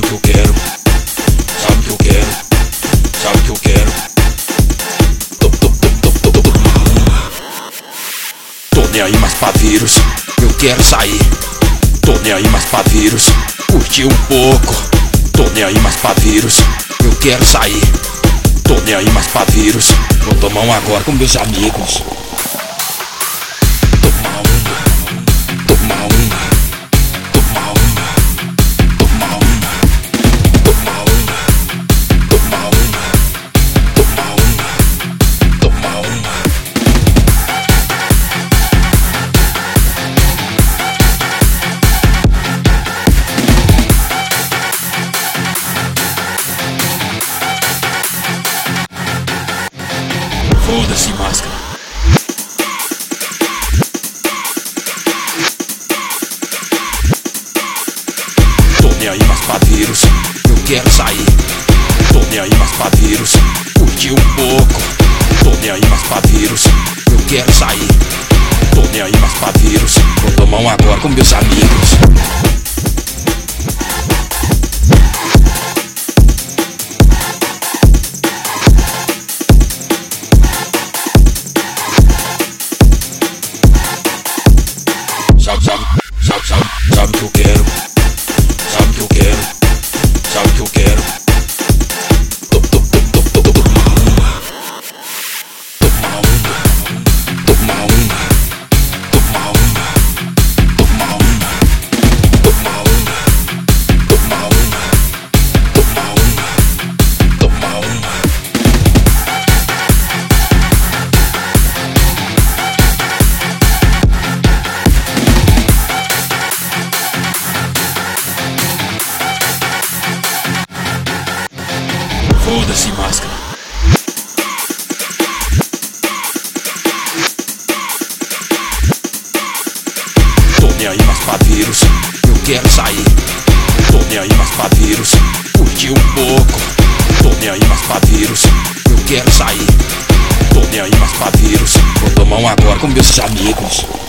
que eu quero, sabe o que eu quero, sabe o que eu quero. Tô nem aí mais pra vírus, eu quero sair. Tô nem aí mais pra vírus, curtir um pouco. Tô nem aí mais pra vírus, eu quero sair. Tô nem aí mais pra vírus, vou tomar um agora com meus amigos. Tomar uma, tomar uma, tomar uma, tomar uma, tomar uma, tomar uma, tomar uma, tomar uma. Foda-se, máscara. Tô nem aí mais pra vírus, eu quero sair. Tô nem aí mais pra vírus, curtir um pouco. Tô nem aí mais pra vírus, eu quero sair. Tô nem aí mais pra vírus, vou tomar um agora com meus amigos. Sabe o que eu quero, sabe o que eu quero, sabe o que eu quero. Tomar uma, tomar uma, tomar uma, tomar uma, tomar uma, tomar uma, tomar uma, tomar uma. Foda-se, máscara. Tô nem aí mais pra vírus, eu quero sair. Tô nem aí mais pra vírus, curtir um pouco. Tô nem aí mais pra vírus, eu quero sair. Tô nem aí mais pra vírus, vou tomar um agora com meus amigos.